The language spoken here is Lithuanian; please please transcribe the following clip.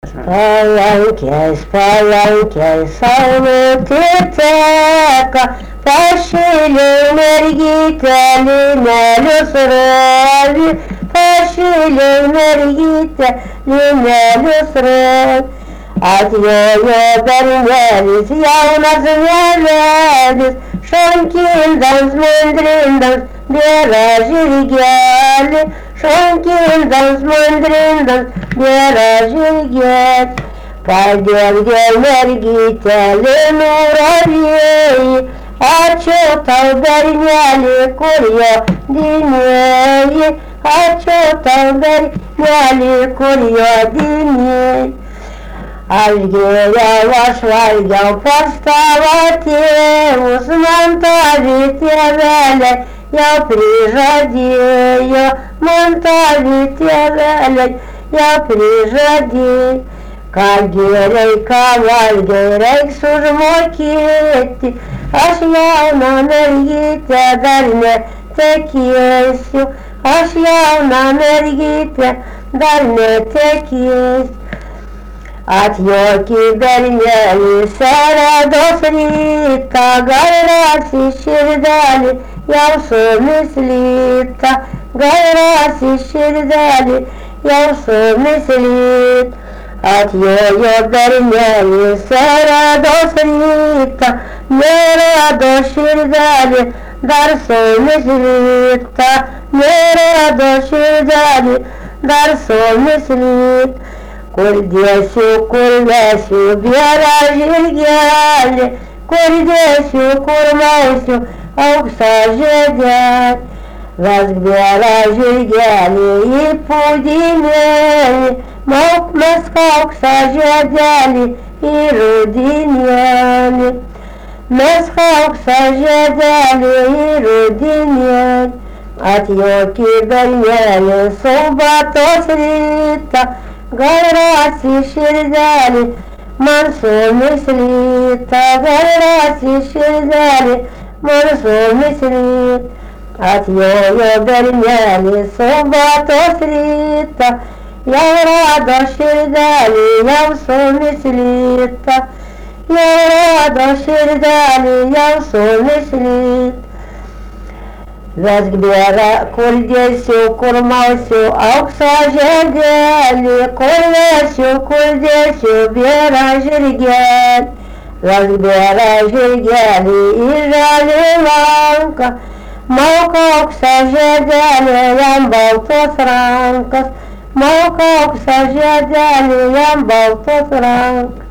Palankės, saulutė teka, pašiliai mergytė linelius ravi, pašiliai mergytė linelius ravi. Atjojo bernelis, jaunas vėlelis, šonkindams, mandrindams, bėra žirgelį, šonkindams, mandrindams, bėra žirgelį. Padėlgė mergytė linų ravėjai, ačiū tau berneli, kur jo dynėjai, ačiū tau berneli, kur jo dynėjai. Aš gėriau, aš valgiau pas tavo tėvus, man tavi tėvelė jau prižadėjo, man tavi tėvelė jau prižadėjo. Ką gėriai, ką valgiai, reiks užmokėti, aš jauną mergytę dar netekėsiu, aš jauną mergytę dar netekėsiu. Atjoki berneli, serados rytą, gal rasi širdelį, jau sumislyta, gal rasi širdelį, jau sumislyta. Atjojo berneli, serados rytą, nerado širdelį, dar sumislyta, nerado širdelį, dar sumislyta. Kur dėsiu, kur vesiu, bėra žirgelį, kur dėsiu, kur mausiu, auksą žiedelį. Vesk bėra žirgelį į pūdynėlį, mauk mesk auksą žiedelį į rudinėlį. Mesk auksą žiedelį į rudinėlį. Atjoki berneli, subatos rytą, gal rasi širdelį, man sumislyta, gal rasi širdelį, man sumislyta. Atjojo berneli, subatos rytą, jau rado širdelį, jau sumislyta, jau rado širdelį, jau sumislyta. Vesk bėra, kur dėsiu, kur mausiu, auksą žiedelį, kur vesiu, kur dėsiu, bėra žirgelį. Vesk bėra žirgelį į žalį lanką, mauk auksą žiedelį, jam baltos rankas, mauk auksą žiedelį, jam baltos rankas.